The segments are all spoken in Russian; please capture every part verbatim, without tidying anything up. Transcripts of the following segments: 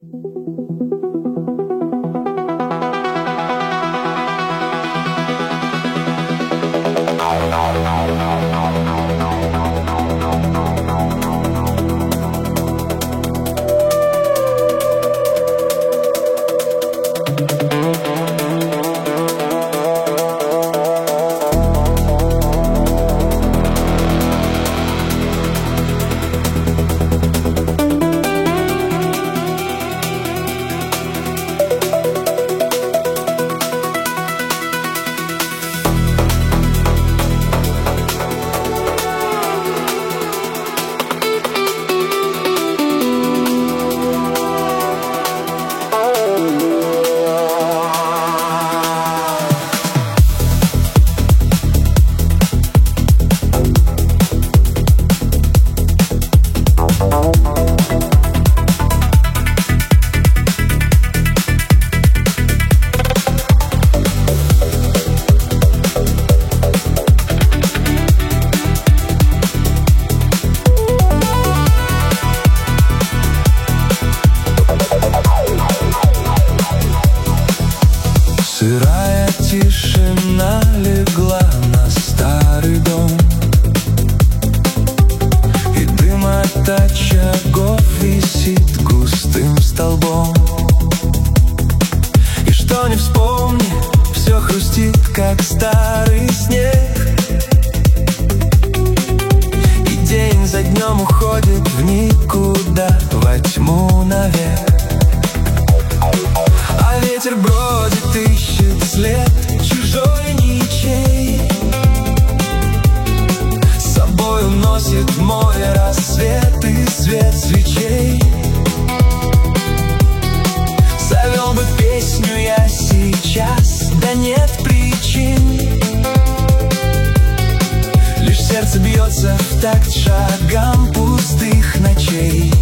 Сырая тишина легла на старый дом, и дым от очагов висит густым столбом. И что не вспомни, все хрустит, как старый снег, и день за днем уходит в никуда, во тьму навек. А ветер бродит, ищет след чужой, ничей, с собой уносит мой рассвет и свет свечей. Завел бы песню я сейчас, да нет причин, лишь сердце бьется в такт шагам пустых ночей.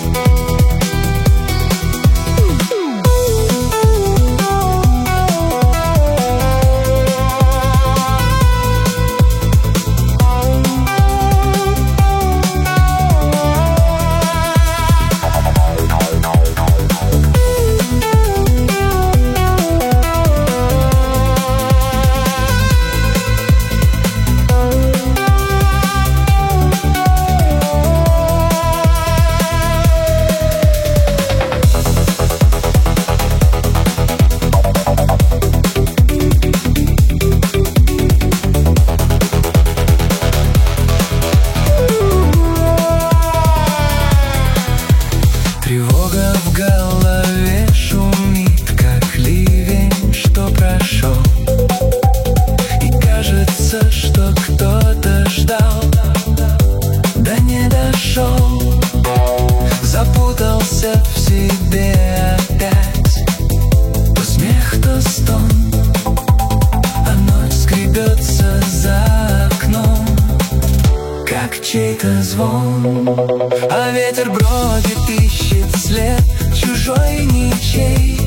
Тревога в голове шумит, как ливень, что прошел, и кажется, что кто-то ждал, да не дошел. Запутался в себе опять, то смех, то стон, а ночь скребется за окном, как чей-то звон. А ветер бродит, ищет след чужой, ничей,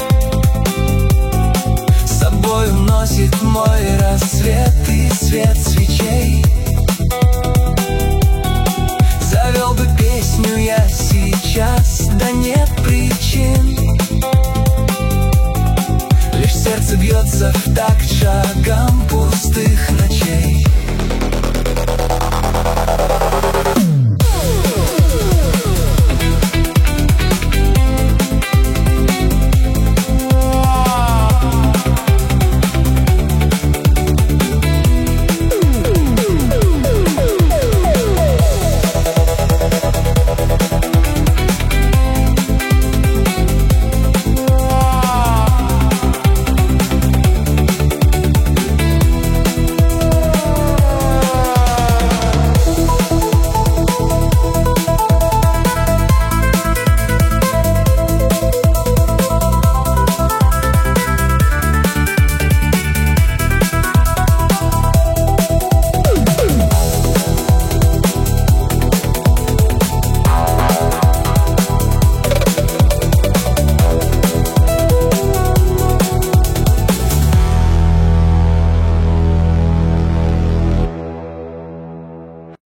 с собой уносит мой рассвет и свет свечей. Завел бы песню я сейчас, да нет причин, лишь сердце бьется в